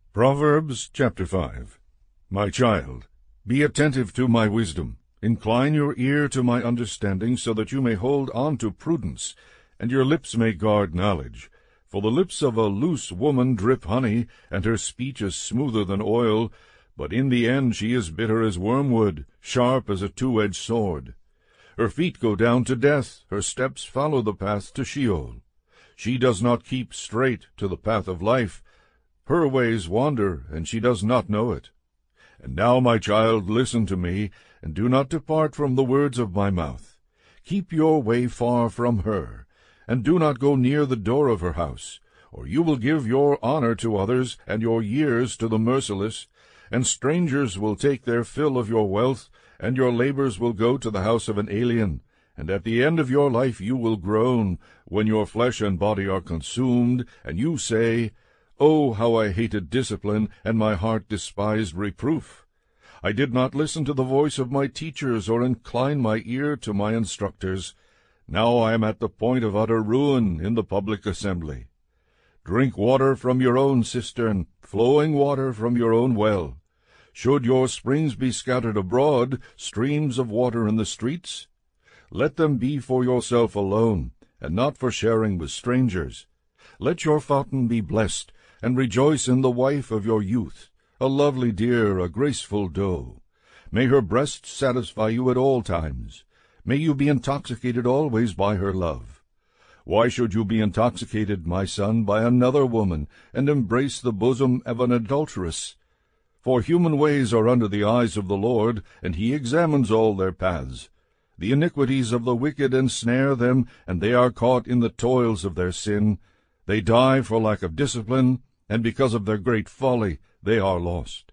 Proverbs chapter 5. My child, be attentive to my wisdom. Incline your ear to my understanding, so that you may hold on to prudence, and your lips may guard knowledge. For the lips of a loose woman drip honey, and her speech is smoother than oil, but in the end she is bitter as wormwood, sharp as a two-edged sword. Her feet go down to death, her steps follow the path to Sheol. She does not keep straight to the path of life. Her ways wander, and she does not know it. And now, my child, listen to me, and do not depart from the words of my mouth. Keep your way far from her, and do not go near the door of her house, or you will give your honor to others, and your years to the merciless, and strangers will take their fill of your wealth, and your labors will go to the house of an alien. And at the end of your life you will groan, when your flesh and body are consumed, and you say, Oh, how I hated discipline, and my heart despised reproof. I did not listen to the voice of my teachers, or incline my ear to my instructors. Now I am at the point of utter ruin in the public assembly. Drink water from your own cistern, flowing water from your own well. Should your springs be scattered abroad, streams of water in the streets? Let them be for yourself alone, and not for sharing with strangers. Let your fountain be blessed, and rejoice in the wife of your youth, a lovely deer, a graceful doe. May her breast satisfy you at all times. May you be intoxicated always by her love. Why should you be intoxicated, my son, by another woman, and embrace the bosom of an adulteress? For human ways are under the eyes of the Lord, and he examines all their paths. The iniquities of the wicked ensnare them, and they are caught in the toils of their sin. They die for lack of discipline, and because of their great folly they are lost.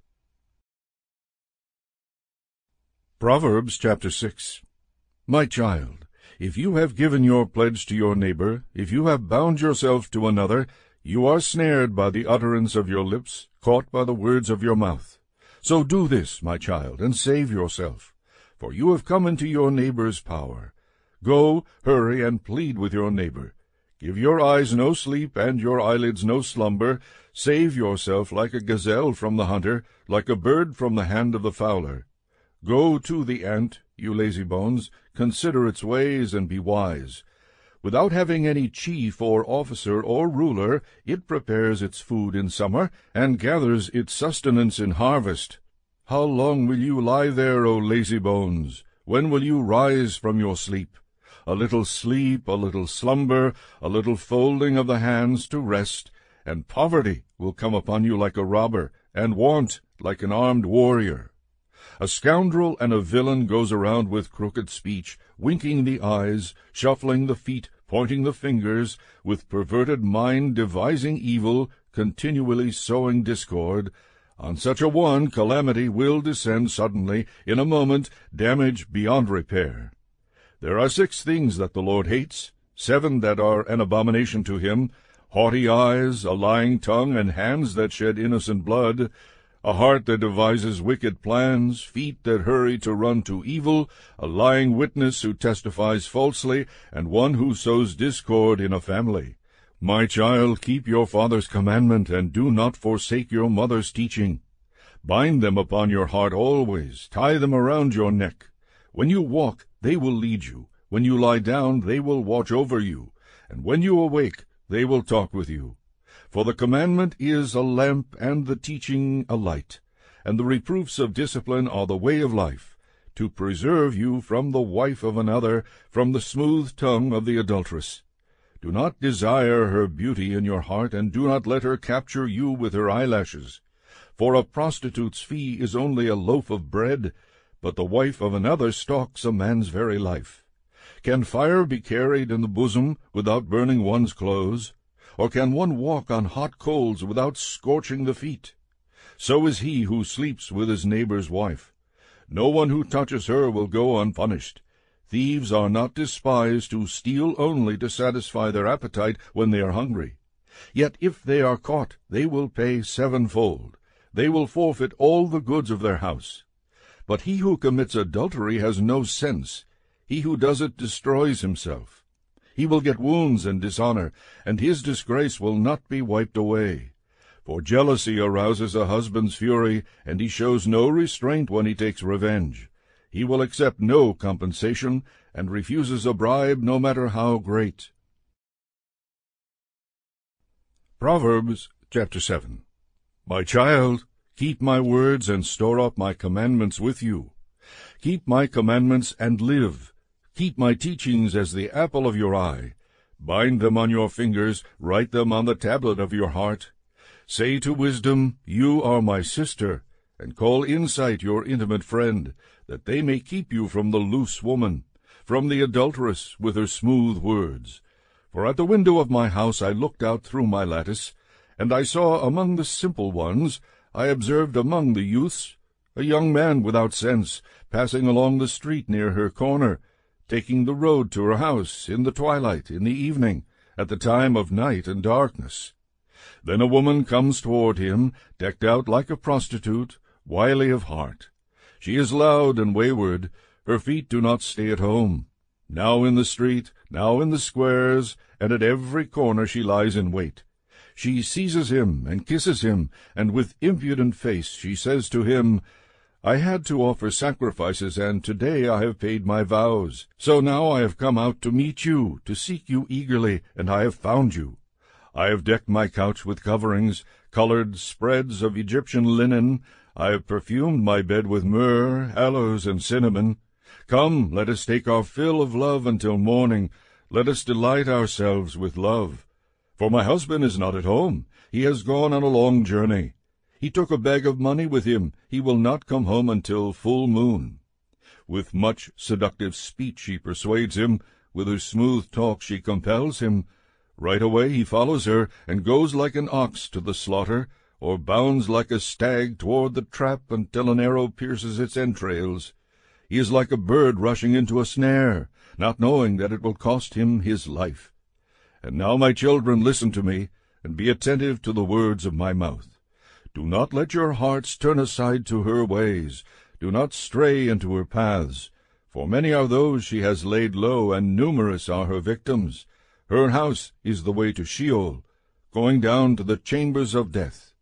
Proverbs chapter 6. My child, if you have given your pledge to your neighbor, if you have bound yourself to another, you are snared by the utterance of your lips, caught by the words of your mouth. So do this, my child, and save yourself, for you have come into your neighbor's power. Go, hurry, and plead with your neighbor. Give your eyes no sleep, and your eyelids no slumber. Save yourself like a gazelle from the hunter, like a bird from the hand of the fowler. Go to the ant, you lazy bones, consider its ways, and be wise. Without having any chief or officer or ruler, it prepares its food in summer, and gathers its sustenance in harvest. How long will you lie there, O lazy bones? When will you rise from your sleep? A little sleep, a little slumber, a little folding of the hands to rest, and poverty will come upon you like a robber, and want like an armed warrior. A scoundrel and a villain goes around with crooked speech, winking the eyes, shuffling the feet, pointing the fingers, with perverted mind devising evil, continually sowing discord. On such a one calamity will descend suddenly, in a moment, damage beyond repair. There are 6 things that the Lord hates, 7 that are an abomination to him: haughty eyes, a lying tongue, and hands that shed innocent blood, a heart that devises wicked plans, feet that hurry to run to evil, a lying witness who testifies falsely, and one who sows discord in a family. My child, keep your father's commandment, and do not forsake your mother's teaching. Bind them upon your heart always, tie them around your neck. When you walk, they will lead you. When you lie down, they will watch over you. And when you awake, they will talk with you. For the commandment is a lamp, and the teaching a light, and the reproofs of discipline are the way of life, to preserve you from the wife of another, from the smooth tongue of the adulteress. Do not desire her beauty in your heart, and do not let her capture you with her eyelashes. For a prostitute's fee is only a loaf of bread, but the wife of another stalks a man's very life. Can fire be carried in the bosom without burning one's clothes? Or can one walk on hot coals without scorching the feet? So is he who sleeps with his neighbor's wife. No one who touches her will go unpunished. Thieves are not despised who steal only to satisfy their appetite when they are hungry. Yet if they are caught, they will pay 7-fold. They will forfeit all the goods of their house. But he who commits adultery has no sense. He who does it destroys himself. He will get wounds and dishonor, and his disgrace will not be wiped away. For jealousy arouses a husband's fury, and he shows no restraint when he takes revenge. He will accept no compensation, and refuses a bribe no matter how great. Proverbs chapter 7. My child, keep my words and store up my commandments with you. Keep my commandments and live. Keep my teachings as the apple of your eye. Bind them on your fingers, write them on the tablet of your heart. Say to wisdom, You are my sister, and call insight your intimate friend, that they may keep you from the loose woman, from the adulteress with her smooth words. For at the window of my house I looked out through my lattice, and I saw among the simple ones, I observed among the youths, a young man without sense, passing along the street near her corner, taking the road to her house in the twilight, in the evening, at the time of night and darkness. Then a woman comes toward him, decked out like a prostitute, wily of heart. She is loud and wayward, her feet do not stay at home. Now in the street, now in the squares, and at every corner she lies in wait. She seizes him and kisses him, and with impudent face she says to him, I had to offer sacrifices, and today I have paid my vows. So now I have come out to meet you, to seek you eagerly, and I have found you. I have decked my couch with coverings, colored spreads of Egyptian linen. I have perfumed my bed with myrrh, aloes, and cinnamon. Come, let us take our fill of love until morning. Let us delight ourselves with love. For my husband is not at home. He has gone on a long journey. He took a bag of money with him. He will not come home until full moon. With much seductive speech she persuades him. With her smooth talk she compels him. Right away he follows her, and goes like an ox to the slaughter, or bounds like a stag toward the trap until an arrow pierces its entrails. He is like a bird rushing into a snare, not knowing that it will cost him his life. And now, my children, listen to me, and be attentive to the words of my mouth. Do not let your hearts turn aside to her ways. Do not stray into her paths. For many are those she has laid low, and numerous are her victims. Her house is the way to Sheol, going down to the chambers of death.